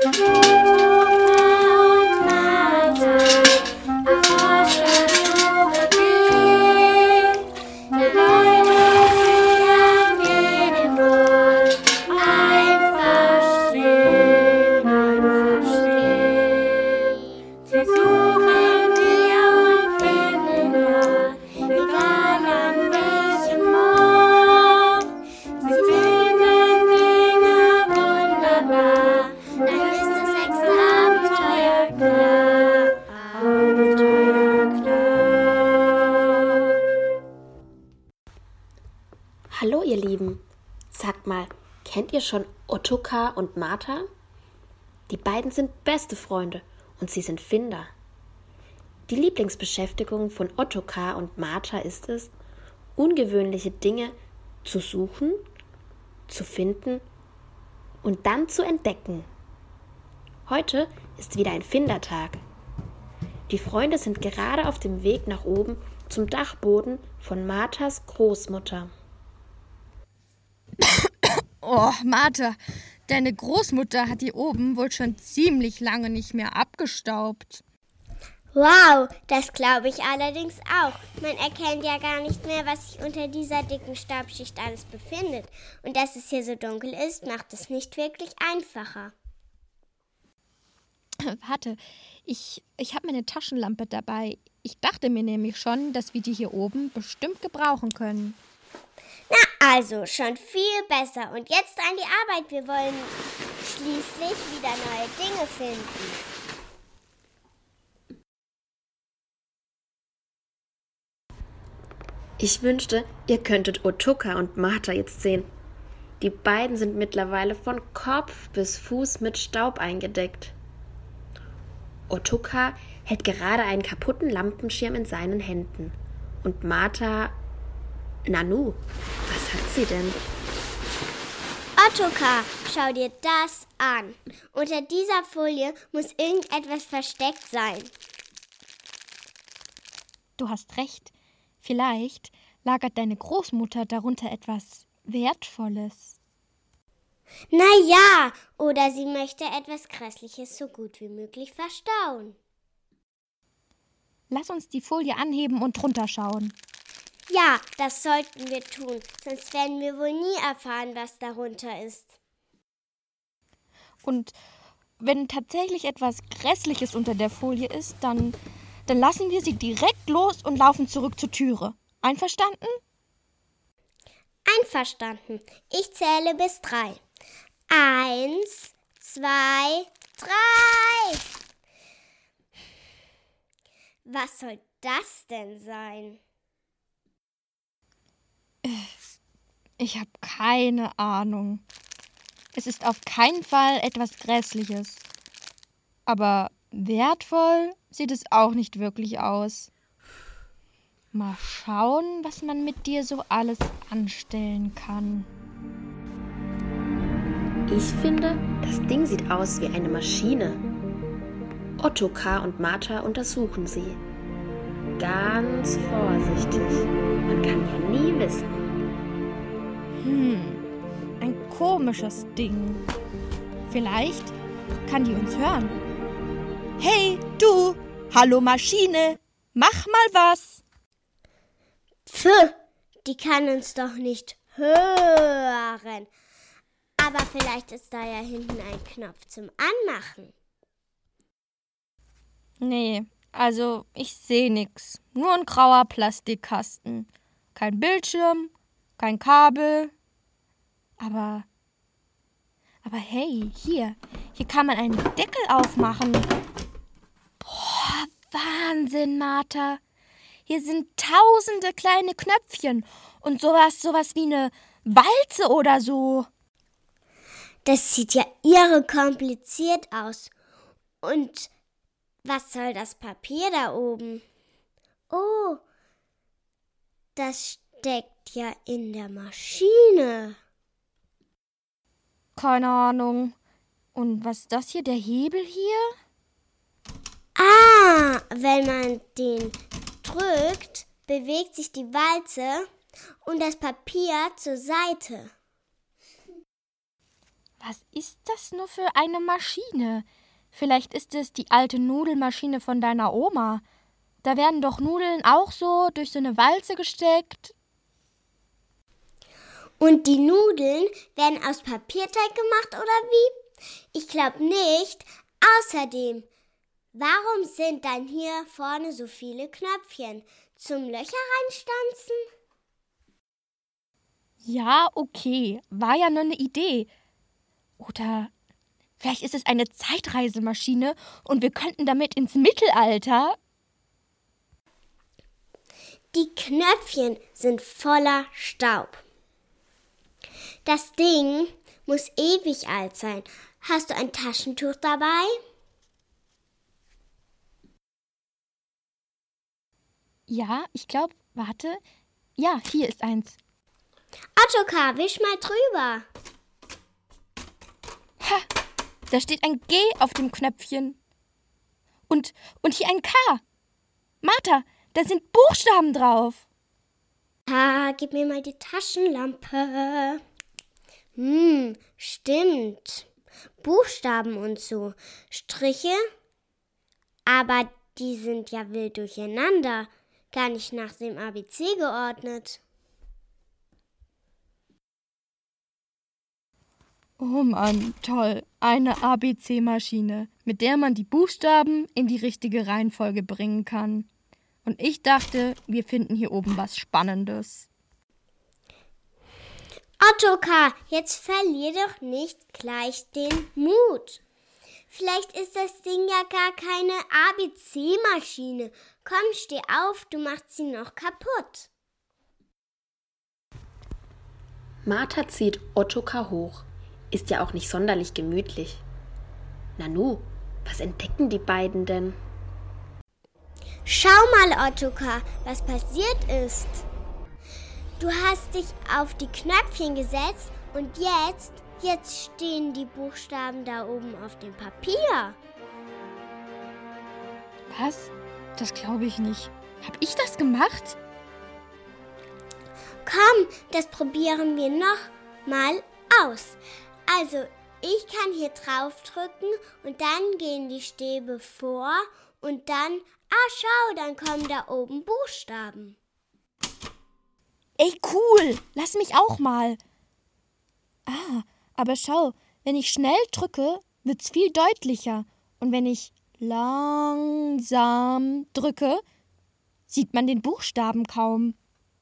Hallo ihr Lieben, sagt mal, kennt ihr schon Ottokar und Martha? Die beiden sind beste Freunde und sie sind Finder. Die Lieblingsbeschäftigung von Ottokar und Martha ist es, ungewöhnliche Dinge zu suchen, zu finden und dann zu entdecken. Heute ist wieder ein Findertag. Die Freunde sind gerade auf dem Weg nach oben zum Dachboden von Marthas Großmutter. Oh, Martha, deine Großmutter hat hier oben wohl schon ziemlich lange nicht mehr abgestaubt. Wow, das glaube ich allerdings auch. Man erkennt ja gar nicht mehr, was sich unter dieser dicken Staubschicht alles befindet. Und dass es hier so dunkel ist, macht es nicht wirklich einfacher. Warte, ich habe meine Taschenlampe dabei. Ich dachte mir nämlich schon, dass wir die hier oben bestimmt gebrauchen können. Na also, schon viel besser. Und jetzt an die Arbeit. Wir wollen schließlich wieder neue Dinge finden. Ich wünschte, ihr könntet Ottokar und Martha jetzt sehen. Die beiden sind mittlerweile von Kopf bis Fuß mit Staub eingedeckt. Ottokar hält gerade einen kaputten Lampenschirm in seinen Händen. Und Martha... Nanu, was hat sie denn? Ottokar, schau dir das an. Unter dieser Folie muss irgendetwas versteckt sein. Du hast recht. Vielleicht lagert deine Großmutter darunter etwas Wertvolles. Na ja, oder sie möchte etwas Grässliches so gut wie möglich verstauen. Lass uns die Folie anheben und drunter schauen. Ja, das sollten wir tun, sonst werden wir wohl nie erfahren, was darunter ist. Und wenn tatsächlich etwas Grässliches unter der Folie ist, dann lassen wir sie direkt los und laufen zurück zur Türe. Einverstanden? Einverstanden. Ich zähle bis 3. 1, 2, 3. Was soll das denn sein? Ich habe keine Ahnung. Es ist auf keinen Fall etwas Grässliches. Aber wertvoll sieht es auch nicht wirklich aus. Mal schauen, was man mit dir so alles anstellen kann. Ich finde, das Ding sieht aus wie eine Maschine. Ottokar und Martha untersuchen sie. Ganz vorsichtig. Man kann ja nie wissen. Ein komisches Ding. Vielleicht kann die uns hören. Hey, du! Hallo Maschine! Mach mal was! Pfui, die kann uns doch nicht hören. Aber vielleicht ist da ja hinten ein Knopf zum Anmachen. Nee, also ich sehe nix. Nur ein grauer Plastikkasten. Kein Bildschirm, kein Kabel. Aber hey, hier kann man einen Deckel aufmachen. Boah, Wahnsinn, Martha. Hier sind tausende kleine Knöpfchen und sowas wie eine Walze oder so. Das sieht ja irre kompliziert aus. Und was soll das Papier da oben? Oh, das steckt ja in der Maschine. Keine Ahnung. Und was ist das hier, der Hebel hier? Ah, wenn man den drückt, bewegt sich die Walze und das Papier zur Seite. Was ist das nur für eine Maschine? Vielleicht ist es die alte Nudelmaschine von deiner Oma. Da werden doch Nudeln auch so durch so eine Walze gesteckt. Und die Nudeln werden aus Papierteig gemacht, oder wie? Ich glaube nicht. Außerdem, warum sind dann hier vorne so viele Knöpfchen? Zum Löcher reinstanzen? Ja, okay, war ja nur eine Idee. Oder vielleicht ist es eine Zeitreisemaschine und wir könnten damit ins Mittelalter. Die Knöpfchen sind voller Staub. Das Ding muss ewig alt sein. Hast du ein Taschentuch dabei? Ja, ich glaube, warte. Ja, hier ist eins. Ottokar, wisch mal drüber. Ha, da steht ein G auf dem Knöpfchen. Und hier ein K. Martha, da sind Buchstaben drauf. Gib mir mal die Taschenlampe. Stimmt. Buchstaben und so. Striche. Aber die sind ja wild durcheinander. Gar nicht nach dem ABC geordnet. Oh Mann, toll. Eine ABC-Maschine, mit der man die Buchstaben in die richtige Reihenfolge bringen kann. Und ich dachte, wir finden hier oben was Spannendes. Ottokar, jetzt verlier doch nicht gleich den Mut. Vielleicht ist das Ding ja gar keine ABC-Maschine. Komm, steh auf, du machst sie noch kaputt. Martha zieht Ottokar hoch. Ist ja auch nicht sonderlich gemütlich. Nanu, was entdecken die beiden denn? Schau mal, Ottokar, was passiert ist. Du hast dich auf die Knöpfchen gesetzt und jetzt stehen die Buchstaben da oben auf dem Papier. Was? Das glaube ich nicht. Hab ich das gemacht? Komm, das probieren wir noch mal aus. Also, ich kann hier draufdrücken und dann gehen die Stäbe vor und dann, schau, dann kommen da oben Buchstaben. Ey, cool! Lass mich auch mal. Aber schau, wenn ich schnell drücke, wird's viel deutlicher. Und wenn ich langsam drücke, sieht man den Buchstaben kaum.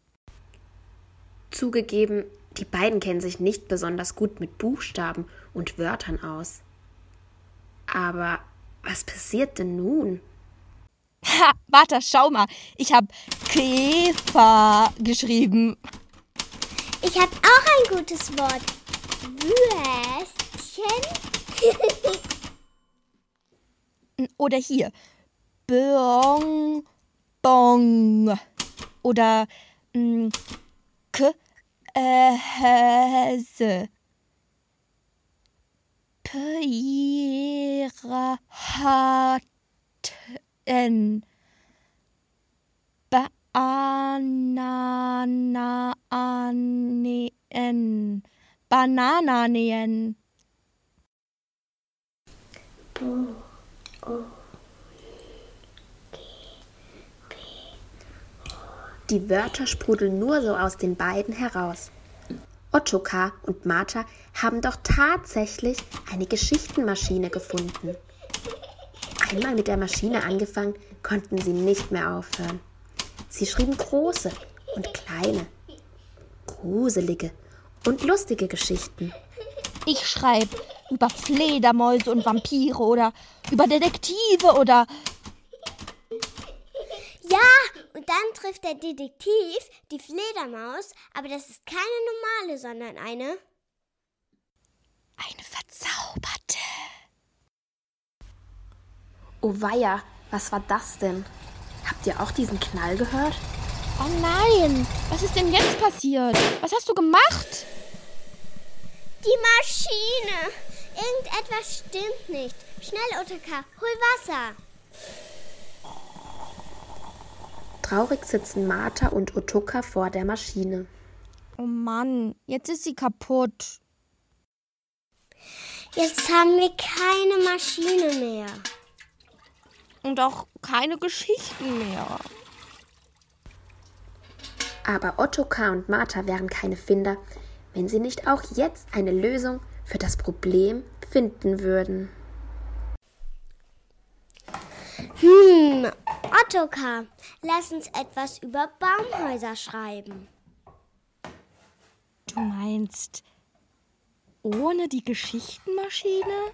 Zugegeben, die beiden kennen sich nicht besonders gut mit Buchstaben und Wörtern aus. Aber was passiert denn nun? Ha, warte, schau mal. Ich habe Käfer geschrieben. Ich habe auch ein gutes Wort. Würstchen. Oder hier. Bong, Bong. Oder Käse. Piraten. Banananähen. Die Wörter sprudeln nur so aus den beiden heraus. Ottokar und Martha haben doch tatsächlich eine Geschichtenmaschine gefunden. Einmal mit der Maschine angefangen, konnten sie nicht mehr aufhören. Sie schrieben große und kleine, gruselige und lustige Geschichten. Ich schreibe über Fledermäuse und Vampire oder über Detektive oder... Ja, und dann trifft der Detektiv die Fledermaus, aber das ist keine normale, sondern eine verzauberte. Oh weia, was war das denn? Habt ihr auch diesen Knall gehört? Oh nein, was ist denn jetzt passiert? Was hast du gemacht? Die Maschine. Irgendetwas stimmt nicht. Schnell, Ottokar, hol Wasser. Traurig sitzen Martha und Ottokar vor der Maschine. Oh Mann, jetzt ist sie kaputt. Jetzt haben wir keine Maschine mehr. Und auch keine Geschichten mehr. Aber Ottokar und Martha wären keine Finder, wenn sie nicht auch jetzt eine Lösung für das Problem finden würden. Ottokar, lass uns etwas über Baumhäuser schreiben. Du meinst, ohne die Geschichtenmaschine?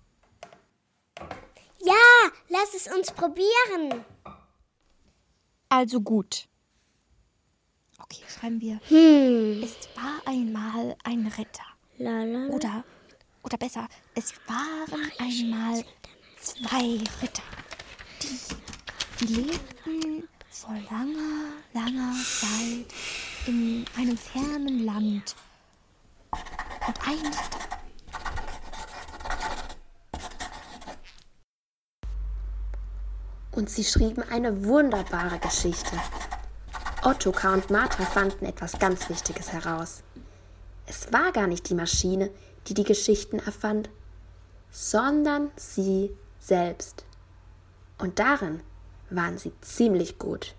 Ja, lass es uns probieren. Also gut. Okay, schreiben wir. Es war einmal ein Ritter. Oder besser, es waren einmal 2 Ritter. Die lebten vor langer, langer Zeit in einem fernen Land. Und ein Ritter. Und sie schrieben eine wunderbare Geschichte. Ottokar und Martha fanden etwas ganz Wichtiges heraus. Es war gar nicht die Maschine, die die Geschichten erfand, sondern sie selbst. Und darin waren sie ziemlich gut.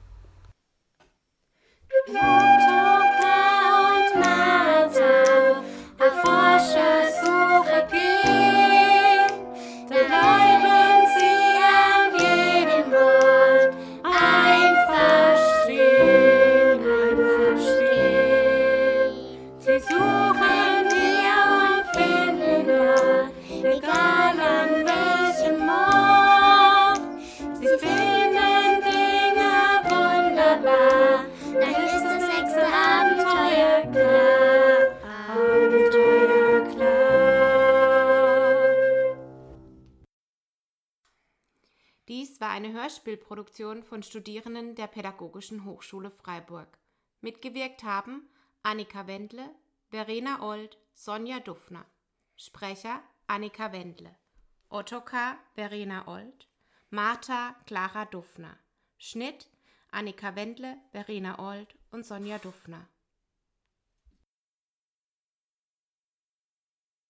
Ottokar und Martha auf Forschersuche gehen, da bleiben sie an jedem Wort einfach stehen. Sie suchen hier und finden dort, egal an welchem Ort. Sie finden Dinge wunderbar, dann ist das nächste Abenteuer klar. Abenteuer klar. Dies war eine Hörspielproduktion von Studierenden der Pädagogischen Hochschule Freiburg. Mitgewirkt haben Annika Wendle, Verena Old, Sonja Dufner. Sprecher Annika Wendle. Ottokar Verena Old. Martha Clara Dufner. Schnitt Annika Wendle, Verena Old und Sonja Dufner.